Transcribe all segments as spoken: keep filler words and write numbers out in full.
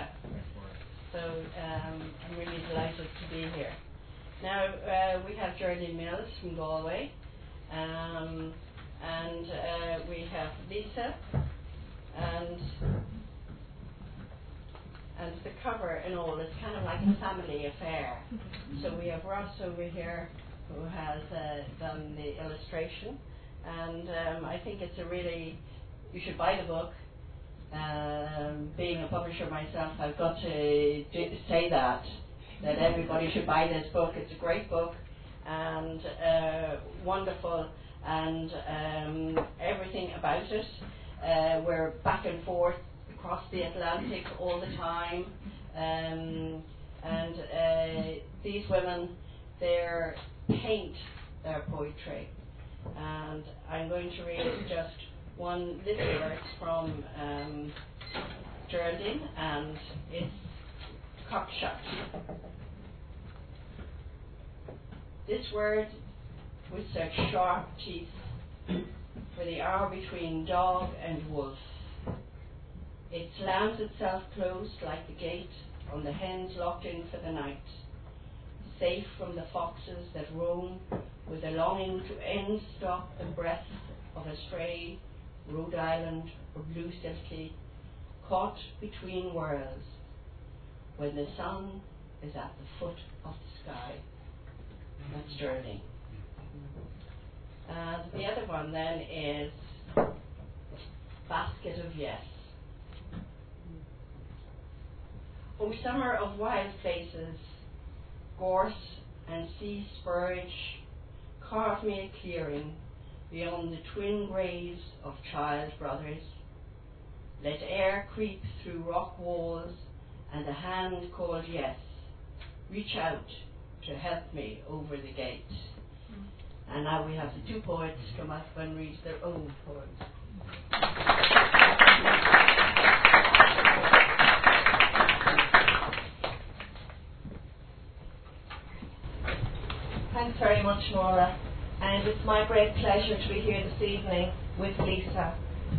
Lisa. So um, I'm really delighted to be here. Now uh, we have Geraldine Mills from Galway, um, and uh, we have Lisa, and and the cover and all is kind of like a family affair. So we have Ross over here who has uh, done the illustration, and um, I think it's a really, you should buy the book. Um, being a publisher myself, I've got to do, say that, that everybody should buy this book. It's a great book and uh, wonderful, and um, everything about it. Uh, we're back and forth across the Atlantic all the time, um, and uh, these women, they paint their poetry, and I'm going to read just one little verse from um, Geraldine, and it's cockshut. This word with such sharp teeth, for the hour between dog and wolf. It slams itself closed like the gate on the hens locked in for the night, safe from the foxes that roam with a longing to end stop the breath of a stray Rhode Island or blue silky, caught between worlds, when the sun is at the foot of the sky. That's Geraldine. And the other one then is Basket of Yes. O summer of wild places, gorse and sea spurge, carve me a clearing beyond the twin graves of child brothers. Let air creep through rock walls, and a hand called yes reach out to help me over the gate. Mm. And now we have the two poets come up and read their own poems. Thanks very much, Maura. And it's my great pleasure to be here this evening with Lisa.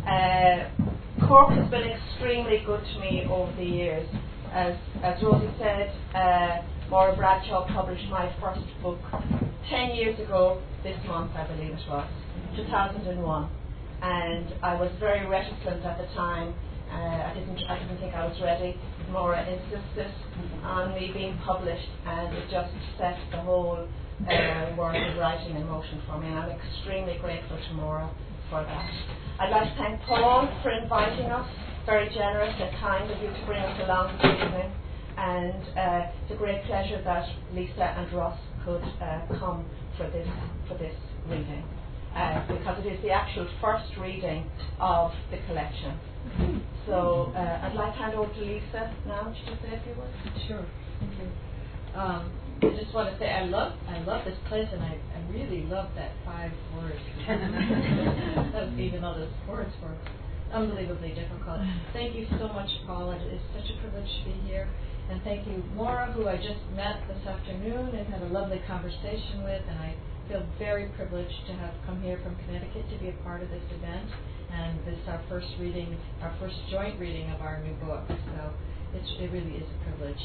Uh, Cork has been extremely good to me over the years. As, as Rosie said, uh, Maura Bradshaw published my first book ten years ago, this month I believe it was, two thousand one. And I was very reticent at the time. Uh, I didn't I didn't think I was ready. Maura insisted on me being published, and it just set the whole Uh, world of writing in motion for me, and I'm extremely grateful to Maura for that. I'd like to thank Paul for inviting us. Very generous and kind of you to bring us along this evening, and uh, it's a great pleasure that Lisa and Ross could uh, come for this for this reading, uh, because it is the actual first reading of the collection. So uh, I'd like to hand over to Lisa now. Would you just say a few words? Sure. Thank you. Um, I just want to say I love I love this place, and I, I really love that five words. Even though those words were unbelievably difficult. Thank you so much, Paul. It is such a privilege to be here. And thank you, Maura, who I just met this afternoon and had a lovely conversation with. And I feel very privileged to have come here from Connecticut to be a part of this event. And this is our first reading, our first joint reading of our new book. So it's, it really is a privilege.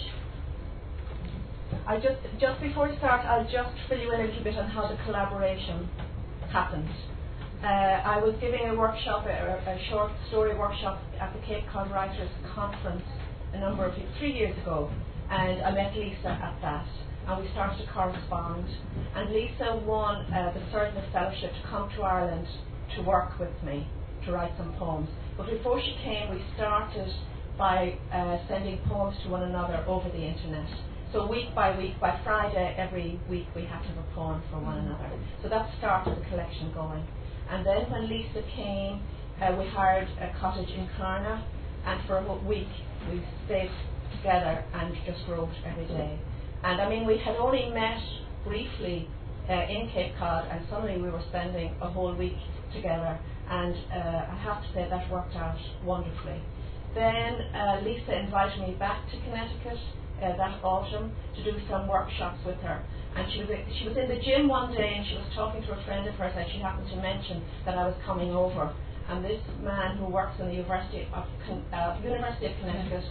I just just before we start, I'll just fill you in a little bit on how the collaboration happened. Uh, I was giving a workshop, a, a short story workshop at the Cape Cod Writers Conference a number of three years ago, and I met Lisa at that, and we started to correspond. And Lisa won uh, the Surdna Fellowship to come to Ireland to work with me to write some poems. But before she came, we started by uh, sending poems to one another over the internet. So week by week, by Friday every week, we had to have a poem for one another. So that started the collection going. And then when Lisa came, uh, we hired a cottage in Clonard, and for a week we stayed together and just wrote every day. And I mean, we had only met briefly uh, in Cape Cod, and suddenly we were spending a whole week together. And uh, I have to say that worked out wonderfully. Then uh, Lisa invited me back to Connecticut Uh, that autumn to do some workshops with her, and she was she was in the gym one day, and she was talking to a friend of hers, and she happened to mention that I was coming over, and this man who works in the University of uh, University of Connecticut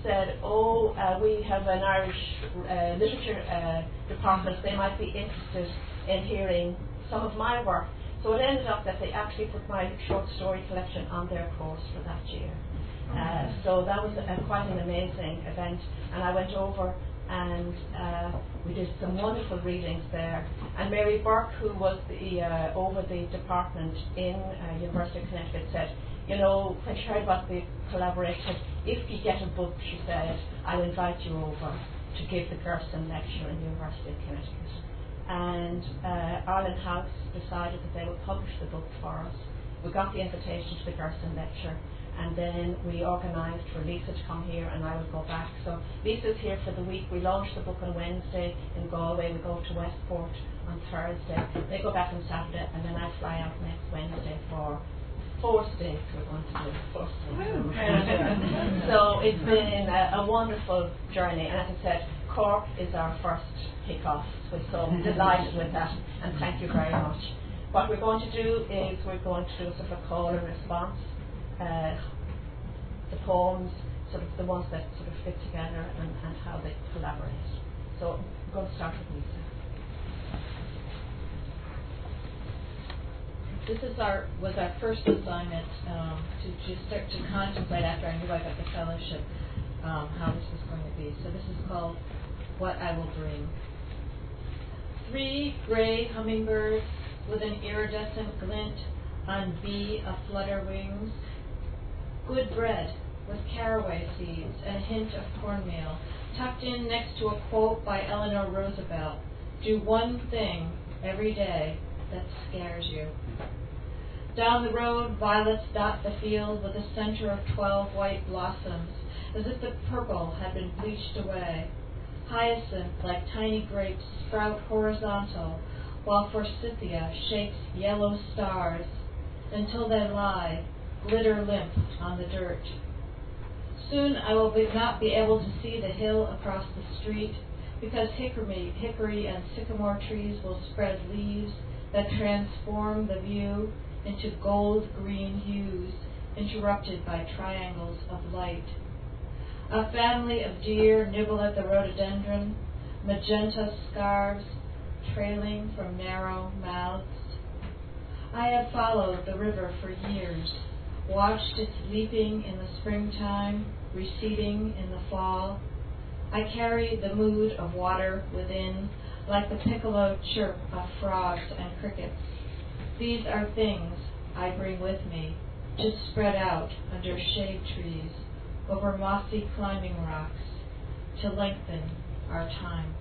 said, oh, uh, we have an Irish uh, literature uh, department, they might be interested in hearing some of my work. So it ended up that they actually put my short story collection on their course for that year. Uh, so that was a, quite an amazing event, and I went over and uh, we did some wonderful readings there. And Mary Burke, who was the, uh, over the department in uh, University of Connecticut, said, you know, when she heard about the collaboration, if you get a book, she said, I'll invite you over to give the Gerson lecture in the University of Connecticut. And uh, Ireland House decided that they would publish the book for us. We got the invitation to the Gerson lecture, and then we organised for Lisa to come here and I would go back. So Lisa's here for the week. We launched the book on Wednesday in Galway. We go to Westport on Thursday. They go back on Saturday, and then I fly out next Wednesday for four states we're going to do. Four states. So it's been a, a wonderful journey, and as I said, Cork is our first kick-off. So I'm delighted with that, and thank you very much. What we're going to do is we're going to do a sort of a call and response. Uh, the poems, sort of the ones that sort of fit together and, and how they collaborate. So I'm going to start with Lisa. This is our was our first assignment um, to just start to contemplate after I knew I got the fellowship um, how this was going to be. So this is called What I Will Bring. Three gray hummingbirds with an iridescent glint on bee aflutter wings. Good bread with caraway seeds and a hint of cornmeal, tucked in next to a quote by Eleanor Roosevelt. Do one thing every day that scares you. Down the road, violets dot the field with a center of twelve white blossoms, as if the purple had been bleached away. Hyacinth, like tiny grapes, sprout horizontal, while forsythia shakes yellow stars, until they lie, glitter limp on the dirt. Soon I will be not be able to see the hill across the street, because hickory, hickory and sycamore trees will spread leaves that transform the view into gold-green hues, interrupted by triangles of light. A family of deer nibble at the rhododendron, magenta scarves trailing from narrow mouths. I have followed the river for years, watched its leaping in the springtime, receding in the fall. I carry the mood of water within, like the piccolo chirp of frogs and crickets. These are things I bring with me, just spread out under shade trees, over mossy climbing rocks, to lengthen our time.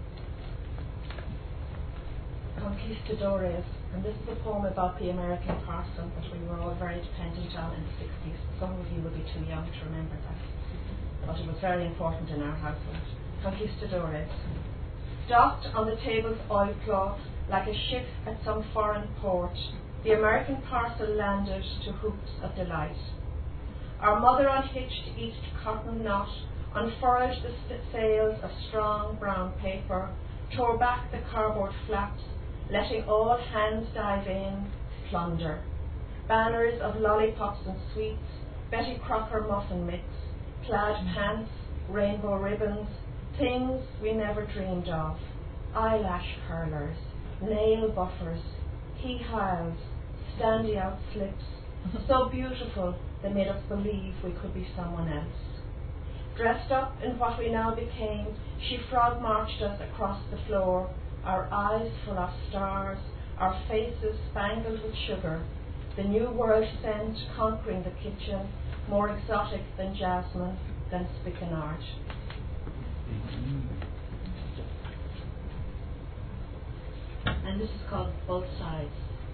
Conquistadores, and this is a poem about the American parson that we were all very dependent on in the sixties. Some of you will be too young to remember that, but it was very important in our household. Conquistadores. Docked on the table's oilcloth like a ship at some foreign port, the American parcel landed to hoops of delight. Our mother unhitched each cotton knot, unfurled the st- sails of strong brown paper, tore back the cardboard flaps, letting all hands dive in, plunder. Banners of lollipops and sweets, Betty Crocker muffin mix, plaid pants, rainbow ribbons, things we never dreamed of, eyelash curlers, nail buffers, hee-haws, standy-out slips, so beautiful they made us believe we could be someone else. Dressed up in what we now became, she frog-marched us across the floor, our eyes full of stars, our faces spangled with sugar, the new world scent conquering the kitchen, more exotic than jasmine, than spikenard. And this is called Both Sides.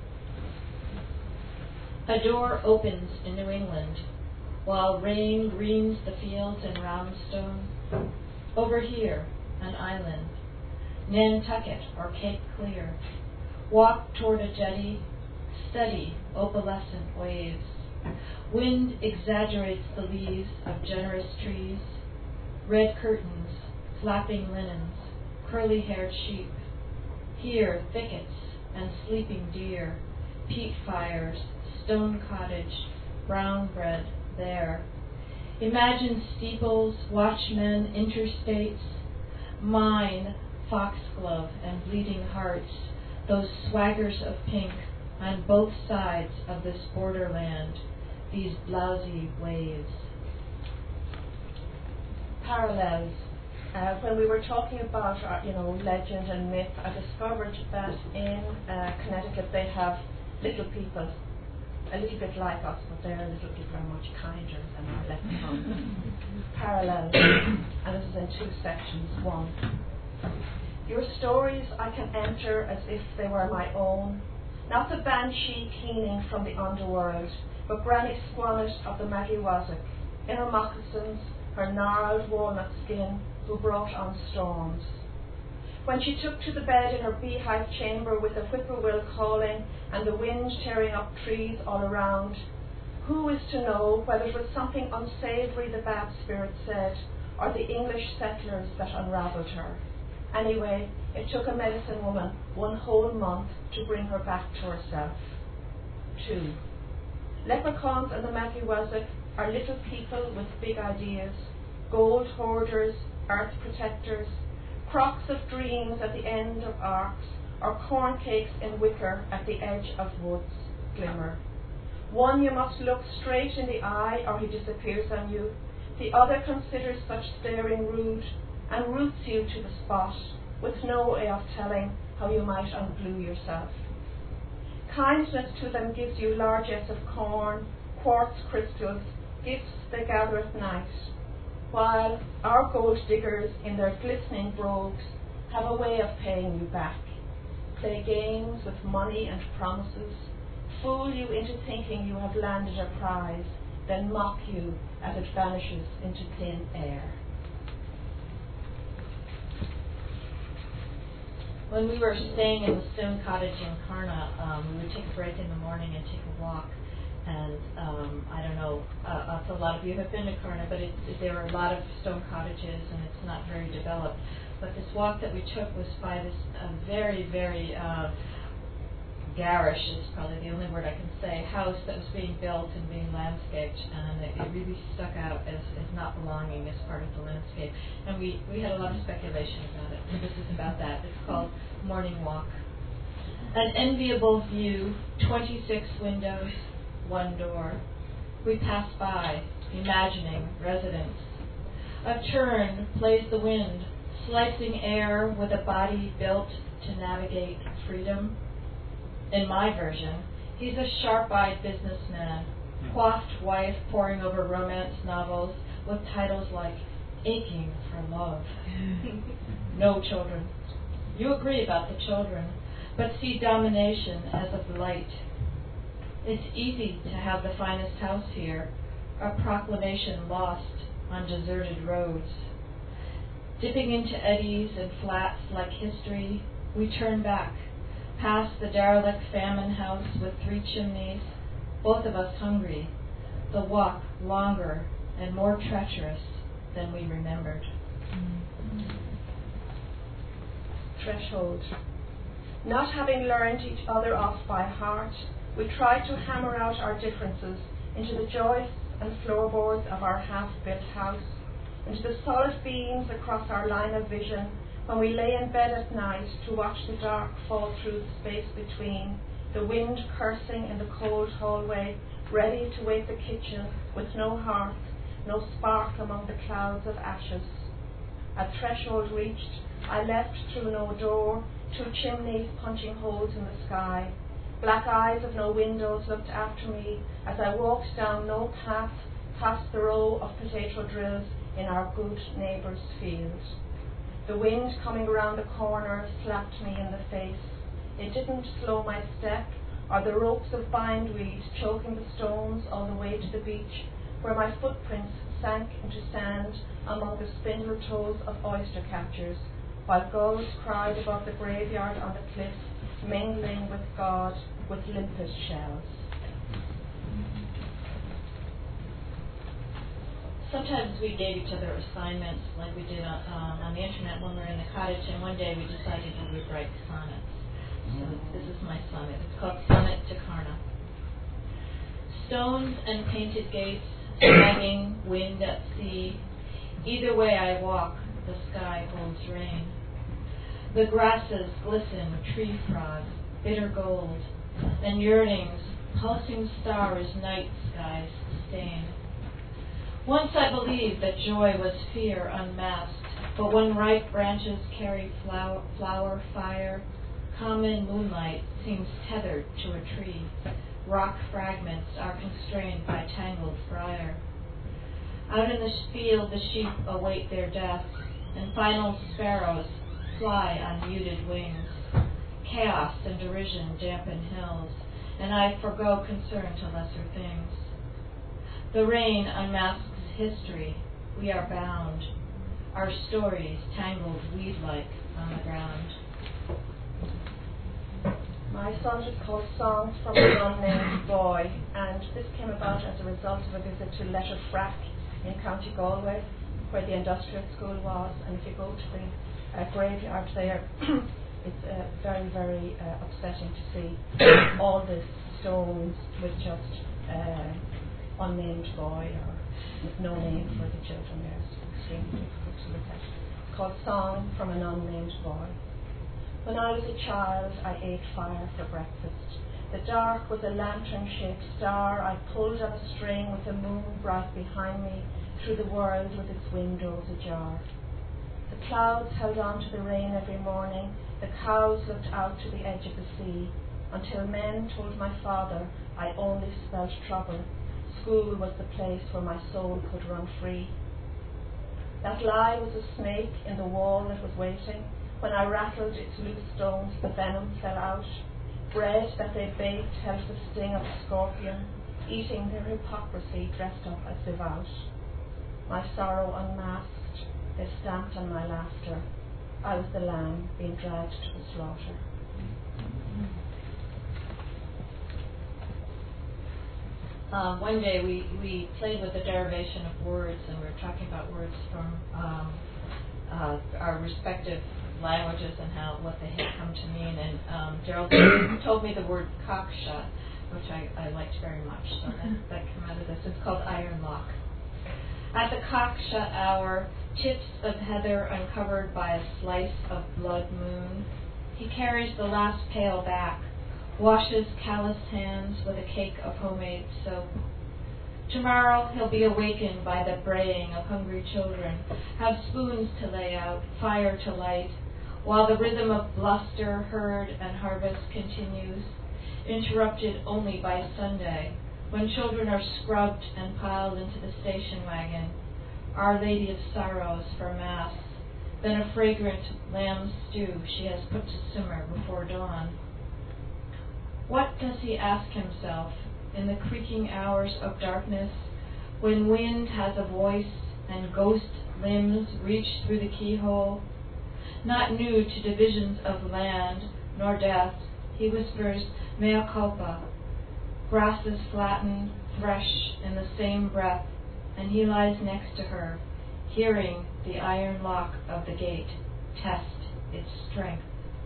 A door opens in New England, while rain greens the fields in Roundstone. Over here, an island, Nantucket or Cape Clear. Walk toward a jetty, steady opalescent waves. Wind exaggerates the leaves of generous trees. Red curtains, flapping linens, curly-haired sheep. Here, thickets and sleeping deer, peat fires, stone cottage, brown bread there. Imagine steeples, watchmen, interstates, mine, foxglove, and bleeding hearts, those swaggers of pink on both sides of this borderland, these blousy waves. Parallels. Uh, when we were talking about, uh, you know, legend and myth, I discovered that in uh, Connecticut they have little people, a little bit like us, but their little people are much kinder than our leprechauns. Parallels, and this is in two sections. One, your stories I can enter as if they were my own, not the banshee keening from the underworld, but Granny Squallet of the Maggiwazick, in her moccasins, her gnarled walnut skin, who brought on storms. When she took to the bed in her beehive chamber with the whippoorwill calling and the wind tearing up trees all around, who is to know whether it was something unsavoury the bad spirit said, or the English settlers that unravelled her? Anyway, it took a medicine woman one whole month to bring her back to herself. Two, leprechauns and the Maggiwazick are little people with big ideas, gold hoarders, earth protectors, crocks of dreams at the end of arcs, or corn cakes in wicker at the edge of woods glimmer. One you must look straight in the eye or he disappears on you. The other considers such staring rude and roots you to the spot with no way of telling how you might unglue yourself. Kindness to them gives you largesse of corn, quartz crystals, gifts they gather at night, while our gold diggers in their glistening brogues have a way of paying you back, play games with money and promises, fool you into thinking you have landed a prize, then mock you as it vanishes into thin air. When we were staying in the stone cottage in Karna, um, we would take a break in the morning and take a walk. And um, I don't know uh, if a lot of you have been to Karna, but it, there are a lot of stone cottages and it's not very developed. But this walk that we took was by this uh, very, very uh, garish, is probably the only word I can say, house that was being built and being landscaped, and it, it really stuck out as, as not belonging as part of the landscape. And we, we had a lot of speculation about it. And this is about that. It's called Morning Walk. An enviable view, twenty-six windows, one door. We pass by, imagining residence. A turn plays the wind, slicing air with a body built to navigate freedom. In my version, he's a sharp-eyed businessman, coiffed wife poring over romance novels with titles like Aching for Love. No children. You agree about the children, but see domination as a blight. It's easy to have the finest house here, a proclamation lost on deserted roads. Dipping into eddies and flats like history, we turn back, past the derelict famine house with three chimneys, both of us hungry, the walk longer and more treacherous than we remembered. Threshold. Not having learned each other off by heart, we try to hammer out our differences into the joists and floorboards of our half-built house, into the solid beams across our line of vision when we lay in bed at night to watch the dark fall through the space between, the wind cursing in the cold hallway, ready to wake the kitchen with no hearth, no spark among the clouds of ashes. At threshold reached, I left through no door, two chimneys punching holes in the sky. Black eyes of no windows looked after me as I walked down no path past the row of potato drills in our good neighbour's field. The wind coming around the corner slapped me in the face. It didn't slow my step, or the ropes of bindweed choking the stones all the way to the beach, where my footprints sank into sand among the spindle toes of oyster catchers, while gulls cried above the graveyard on the cliff, mingling with God with limpet shells. Sometimes we gave each other assignments like we did on, um, on the internet when we were in the cottage, and one day we decided we would write sonnets. So this is my sonnet. It's called Sonnet to Karna. Stones and painted gates hanging wind at sea. Either way I walk, the sky holds rain. The grasses glisten, tree frogs, bitter gold, and yearnings, pulsing stars, night skies stain. Once I believed that joy was fear unmasked, but when ripe branches carry flower, flower fire, common moonlight seems tethered to a tree. Rock fragments are constrained by tangled briar. Out in the field the sheep await their death, and final sparrows fly on muted wings. Chaos and derision dampen hills, and I forgo concern to lesser things. The rain unmasks history. We are bound. Our stories tangled weed-like on the ground. My sonnet is called Songs from an Unnamed Boy, and this came about as a result of a visit to Letterfrack in County Galway, where the industrial school was. And if you go to the uh, graveyard there, it's uh, very, very uh, upsetting to see all the stones with just uh, unnamed boy or with no name for the children there. It's extremely difficult to look at. It's called Song from an Unnamed Boy. When I was a child, I ate fire for breakfast. The dark was a lantern-shaped star I pulled on a string with the moon bright behind me through the world with its windows ajar. The clouds held on to the rain every morning. The cows looked out to the edge of the sea, until men told my father I only spelt trouble. School was the place where my soul could run free. That lie was a snake in the wall that was waiting. When I rattled its loose stones, the venom fell out. Bread that they baked held the sting of a scorpion, eating their hypocrisy dressed up as devout. My sorrow unmasked, they stamped on my laughter. I was the lamb being dragged to the slaughter. Um, one day we, we played with the derivation of words, and we were talking about words from um, uh, our respective languages and how what they had come to mean. And um, Gerald told me the word cocksha, which I, I liked very much. So that, that came out of this. It's called iron lock. At the cocksha hour, tips of heather uncovered by a slice of blood moon, he carries the last pail back, washes calloused hands with a cake of homemade soap. Tomorrow he'll be awakened by the braying of hungry children, have spoons to lay out, fire to light, while the rhythm of bluster, herd, and harvest continues, interrupted only by Sunday, when children are scrubbed and piled into the station wagon, Our Lady of Sorrows for Mass, then a fragrant lamb stew she has put to simmer before dawn. What does he ask himself in the creaking hours of darkness, when wind has a voice and ghost limbs reach through the keyhole? Not new to divisions of land nor death, he whispers, mea culpa. Grasses flatten, fresh in the same breath, and he lies next to her, hearing the iron lock of the gate test its strength.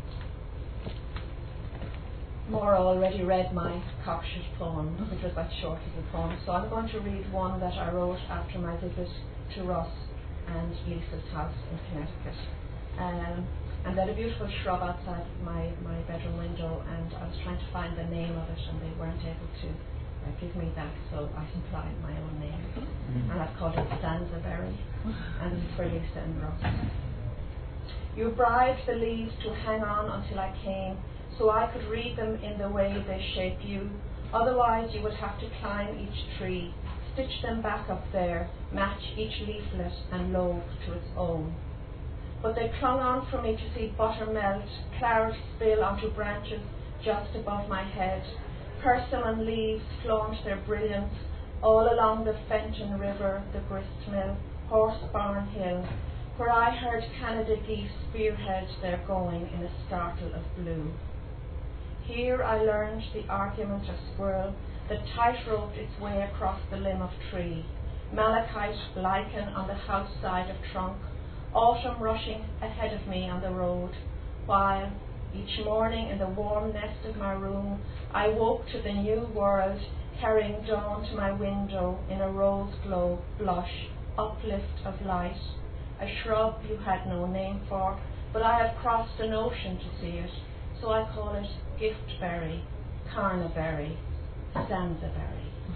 Maura already read my Cocksha poem, which was that short little poem, so I'm going to read one that I wrote after my visit to Ross and Lisa's house in Connecticut. Um, and they had a beautiful shrub outside my, my bedroom window, and I was trying to find the name of it, and they weren't able to uh, give me that, so I supplied my own name. Mm-hmm. And I've called it Stanzaberry, and it's for Lisa and Ross. You bribed the leaves to hang on until I came, so I could read them in the way they shape you. Otherwise you would have to climb each tree, stitch them back up there, match each leaflet and lobe to its own. But they clung on for me to see butter melt, claret spill onto branches just above my head. Persimmon leaves flaunt their brilliance all along the Fenton River, the gristmill, Horsebarn Hill, where I heard Canada geese spearhead their going in a startle of blue. Here I learned the argument of squirrel that tight-roped its way across the limb of tree, malachite lichen on the house side of trunk, autumn rushing ahead of me on the road, while each morning in the warm nest of my room I woke to the new world carrying dawn to my window in a rose glow blush, uplift of light, a shrub you had no name for, but I have crossed an ocean to see it, so I call it giftberry, carnaberry, stanzaberry.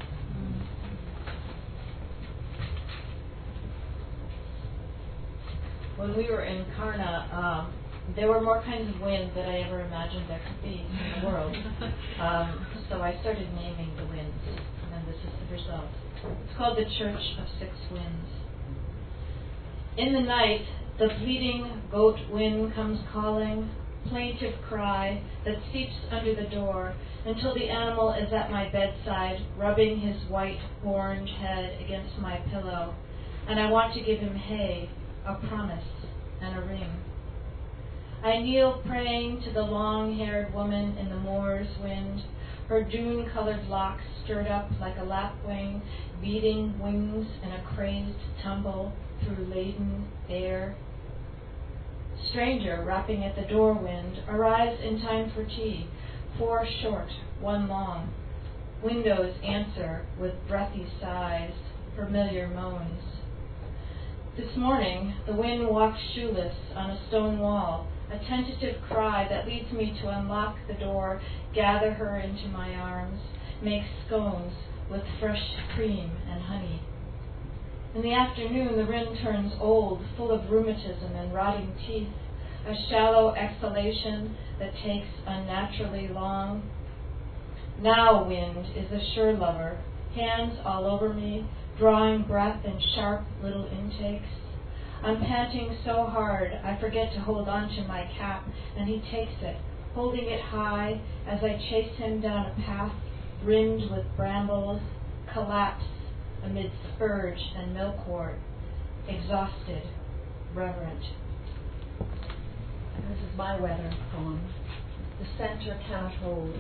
When we were in Karna, um, there were more kinds of wind than I ever imagined there could be in the world. Um, so I started naming the winds, and this is the result. It's called the Church of Six Winds. In the night, the bleating goat wind comes calling, plaintive cry that seeps under the door until the animal is at my bedside, rubbing his white horned head against my pillow, and I want to give him hay, a promise, and a ring. I kneel praying to the long-haired woman in the moor's wind, her dune-colored locks stirred up like a lapwing, beating wings in a crazed tumble through laden air. Stranger rapping at the door wind, arrives in time for tea, four short, one long. Windows answer with breathy sighs, familiar moans. This morning, the wind walks shoeless on a stone wall, a tentative cry that leads me to unlock the door, gather her into my arms, make scones with fresh cream and honey. In the afternoon, the wind turns old, full of rheumatism and rotting teeth, a shallow exhalation that takes unnaturally long. Now wind is a sure lover, hands all over me, drawing breath in sharp little intakes. I'm panting so hard I forget to hold on to my cap, and he takes it, holding it high as I chase him down a path rimmed with brambles, collapse amid spurge and milkwort, exhausted, reverent. This is my weather poem. The centre cannot hold.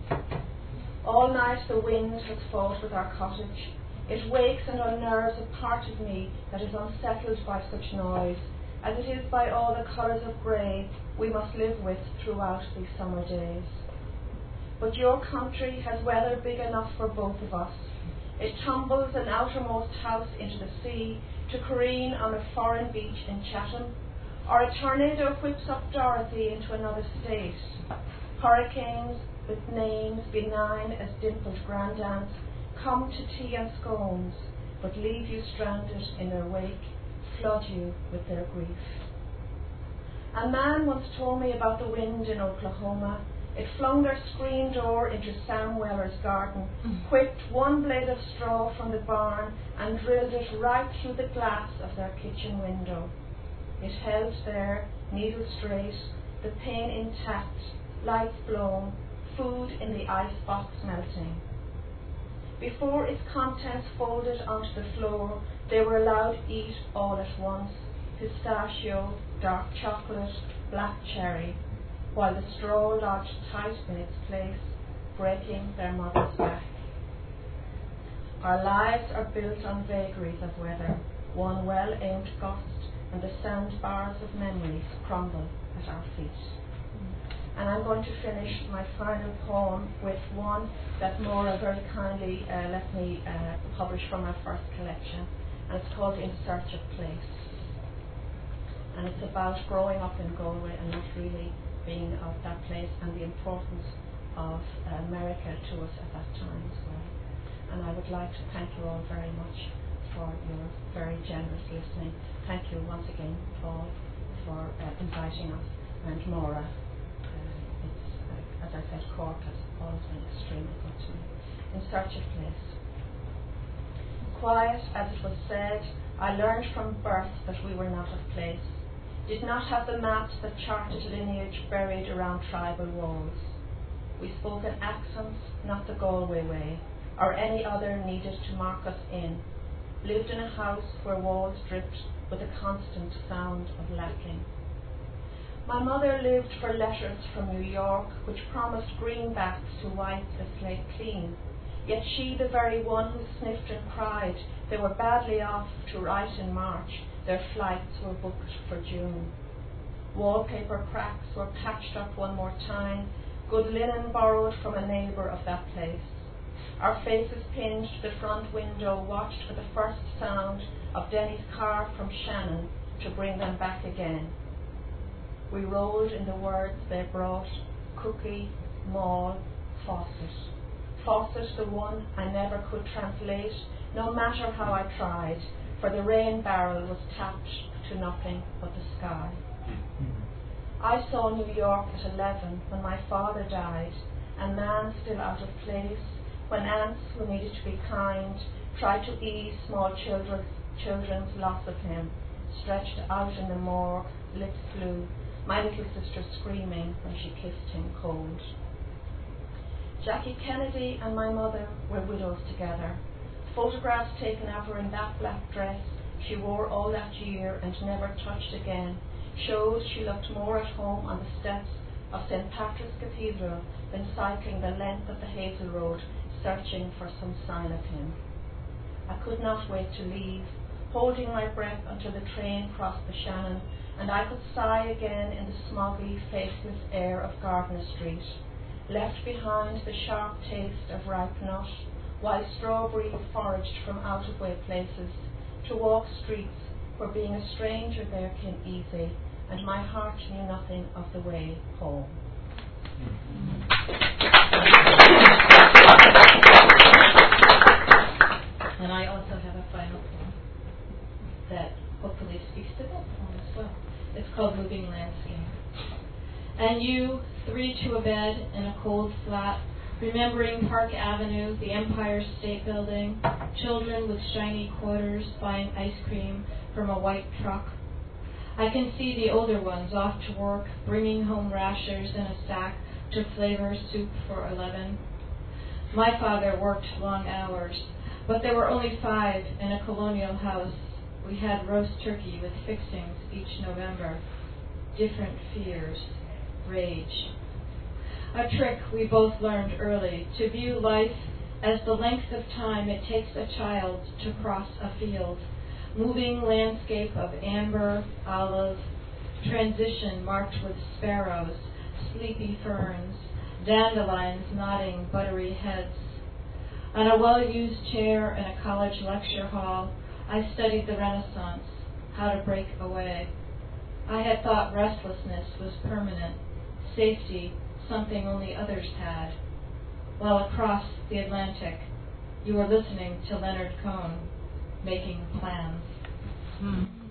All night the wind has fought with our cottage. It wakes and unnerves a part of me that is unsettled by such noise, as it is by all the colours of grey we must live with throughout these summer days. But your country has weather big enough for both of us. It tumbles an outermost house into the sea to careen on a foreign beach in Chatham, or a tornado whips up Dorothy into another state. Hurricanes with names benign as dimpled grandams come to tea and scones, but leave you stranded in their wake, flood you with their grief. A man once told me about the wind in Oklahoma. It flung their screen door into Sam Weller's garden, whipped one blade of straw from the barn, and drilled it right through the glass of their kitchen window. It held there, needle straight, the pane intact, lights blown, food in the icebox melting. Before its contents folded onto the floor, they were allowed to eat all at once, pistachio, dark chocolate, black cherry, while the straw lodged tight in its place, breaking their mother's back. Our lives are built on vagaries of weather, one well-aimed gust, and the sandbars of memories crumble at our feet. And I'm going to finish my final poem with one that Maura very kindly uh, let me uh, publish from our first collection, and it's called In Search of Place. And it's about growing up in Galway and not really being of that place, and the importance of uh, America to us at that time as well. And I would like to thank you all very much for your very generous listening. Thank you once again, Paul, for uh, inviting us, and Maura. As I said, Cork has always been extremely good to me. In Search of Place. Quiet as it was said, I learned from birth that we were not of place, did not have the maps that charted lineage buried around tribal walls. We spoke in accents, not the Galway way, or any other needed to mark us in, lived in a house where walls dripped with a constant sound of lacking. My mother lived for letters from New York, which promised greenbacks to wipe the slate clean, yet she, the very one who sniffed and cried they were badly off to write in March, their flights were booked for June. Wallpaper cracks were patched up one more time, good linen borrowed from a neighbour of that place. Our faces pinned to the front window, watched for the first sound of Denny's car from Shannon to bring them back again. We rolled in the words they brought: cookie, mall, faucet. Faucet, the one I never could translate, no matter how I tried, for the rain barrel was tapped to nothing but the sky. I saw New York at eleven when my father died, a man still out of place, when aunts who needed to be kind tried to ease small children, children's loss of him, stretched out in the morgue, lips blue, my little sister screaming when she kissed him cold. Jackie Kennedy and my mother were widows together. Photographs taken of her in that black dress she wore all that year and never touched again shows she looked more at home on the steps of Saint Patrick's Cathedral than cycling the length of the Hazel Road searching for some sign of him. I could not wait to leave, holding my breath until the train crossed the Shannon and I could sigh again in the smoggy, faceless air of Gardiner Street, left behind the sharp taste of ripe nut, while strawberry foraged from out-of-way places, to walk streets where being a stranger there came easy, and my heart knew nothing of the way home. And I also have a final poem that hopefully speaks to that poem as well. It's called Moving Landscape. And you, three to a bed in a cold flat, remembering Park Avenue, the Empire State Building, children with shiny quarters buying ice cream from a white truck. I can see the older ones off to work, bringing home rashers in a sack to flavor soup for eleven. My father worked long hours, but there were only five in a colonial house. We had roast turkey with fixings each November. Different fears, rage. A trick we both learned early, to view life as the length of time it takes a child to cross a field. Moving landscape of amber, olive, transition marked with sparrows, sleepy ferns, dandelions nodding buttery heads. On a well-used chair in a college lecture hall, I studied the Renaissance, how to break away. I had thought restlessness was permanent, safety something only others had. While across the Atlantic, you were listening to Leonard Cohen, making plans. Hmm.